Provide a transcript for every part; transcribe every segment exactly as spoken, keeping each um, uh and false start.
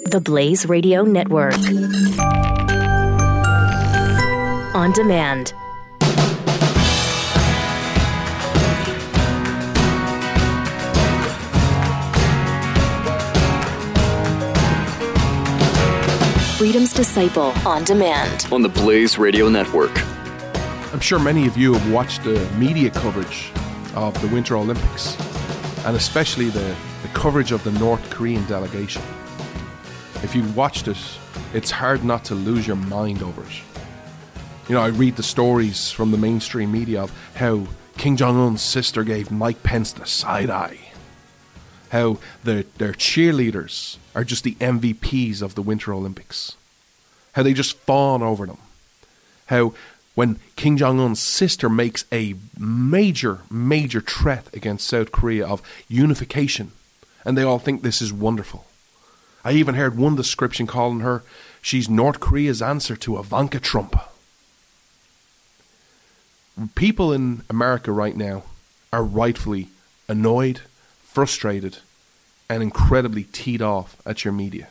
The Blaze Radio Network. On demand. Freedom's Disciple on demand. On the Blaze Radio Network. I'm sure many of you have watched the media coverage of the Winter Olympics, and especially the, the coverage of the North Korean delegation. If you've watched it, it's hard not to lose your mind over it. You know, I read the stories from the mainstream media of how Kim Jong-un's sister gave Mike Pence the side eye. How their, their cheerleaders are just the M V Ps of the Winter Olympics. How they just fawn over them. How when Kim Jong-un's sister makes a major, major threat against South Korea of unification, and they all think this is wonderful. I even heard one description calling her, she's North Korea's answer to Ivanka Trump. People in America right now are rightfully annoyed, frustrated, and incredibly teed off at your media.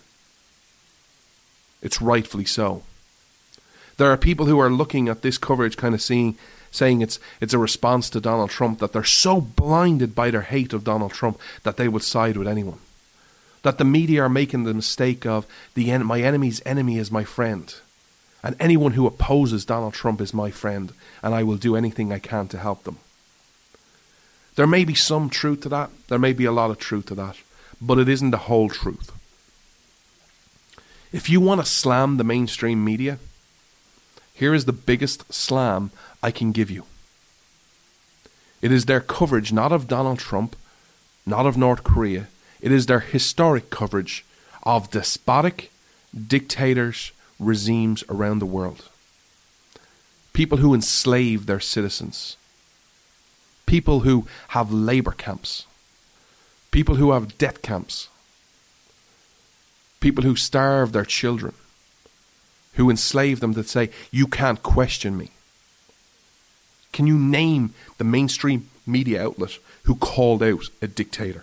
It's rightfully so. There are people who are looking at this coverage kind of seeing, saying it's it's a response to Donald Trump, that they're so blinded by their hate of Donald Trump that they would side with anyone. That the media are making the mistake of the en- my enemy's enemy is my friend. And anyone who opposes Donald Trump is my friend, and I will do anything I can to help them. There may be some truth to that. There may be a lot of truth to that. But it isn't the whole truth. If you want to slam the mainstream media, here is the biggest slam I can give you. It is their coverage not of Donald Trump, not of North Korea. It is their historic coverage of despotic dictators, regimes around the world. People who enslave their citizens. People who have labor camps. People who have death camps. People who starve their children. Who enslave them that say, you can't question me. Can you name the mainstream media outlet who called out a dictator?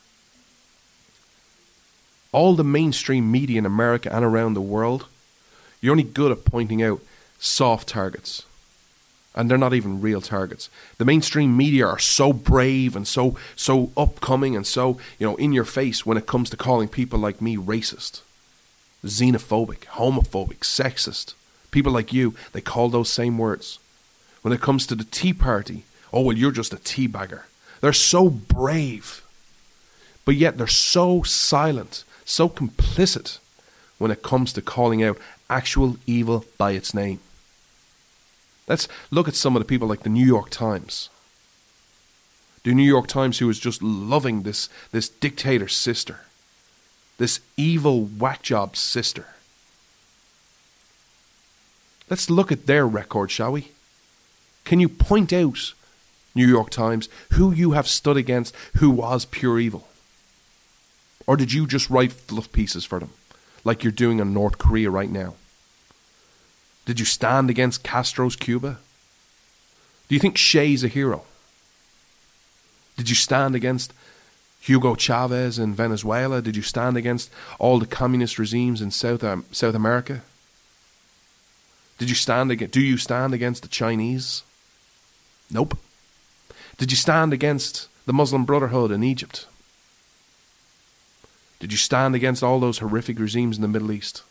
All the mainstream media in America and around the world, you're only good at pointing out soft targets. And they're not even real targets. The mainstream media are so brave and so so upcoming and so, you know, in your face when it comes to calling people like me racist, xenophobic, homophobic, sexist. People like you, they call those same words. When it comes to the Tea Party, oh, well, you're just a teabagger. They're so brave. But yet they're so silent, so complicit when it comes to calling out actual evil by its name. Let's look at some of the people like the New York Times. The New York Times, who is just loving this, this dictator's sister. This evil whack-job sister. Let's look at their record, shall we? Can you point out, New York Times, who you have stood against who was pure evil? Or did you just write fluff pieces for them, like you're doing in North Korea right now? Did you stand against Castro's Cuba? Do you think She's a hero? Did you stand against Hugo Chavez in Venezuela? Did you stand against all the communist regimes in South um, South America? Did you stand against, do you stand against the Chinese? Nope. Did you stand against the Muslim Brotherhood in Egypt? Did you stand against all those horrific regimes in the Middle East?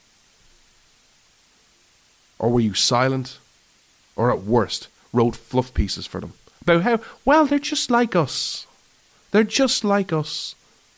Or were you silent, or at worst, wrote fluff pieces for them about how, well, they're just like us. They're just like us.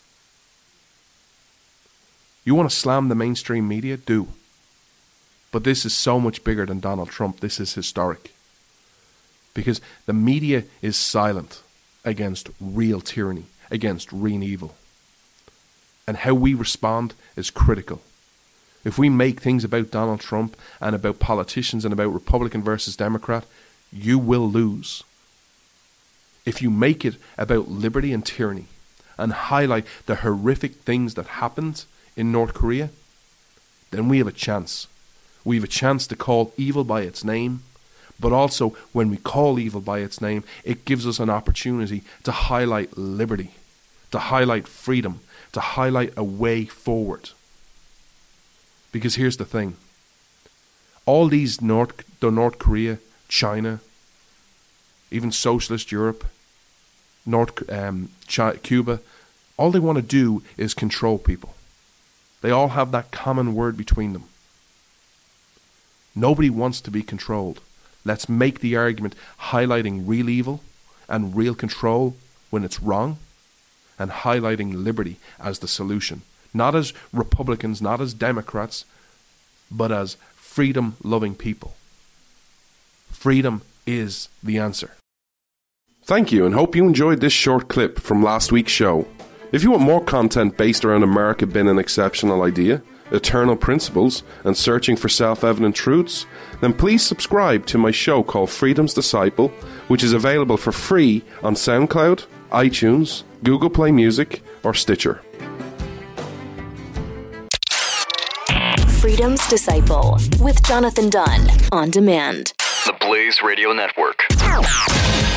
You want to slam the mainstream media? Do. But this is so much bigger than Donald Trump. This is historic. Because the media is silent against real tyranny, against real evil. And how we respond is critical. If we make things about Donald Trump and about politicians and about Republican versus Democrat, you will lose. If you make it about liberty and tyranny and highlight the horrific things that happened in North Korea, then we have a chance. We have a chance to call evil by its name, but also when we call evil by its name, it gives us an opportunity to highlight liberty, to highlight freedom, to highlight a way forward. Because here's the thing. All these North, the North Korea, China, even socialist Europe, North um, China, Cuba, all they want to do is control people. They all have that common word between them. Nobody wants to be controlled. Let's make the argument highlighting real evil and real control when it's wrong, and highlighting liberty as the solution. Not as Republicans, not as Democrats, but as freedom-loving people. Freedom is the answer. Thank you, and hope you enjoyed this short clip from last week's show. If you want more content based around America being an exceptional idea, eternal principles, and searching for self-evident truths, then please subscribe to my show called Freedom's Disciple, which is available for free on SoundCloud, iTunes, Google Play Music, or Stitcher. Freedom's Disciple with Jonathan Dunn on demand. The Blaze Radio Network.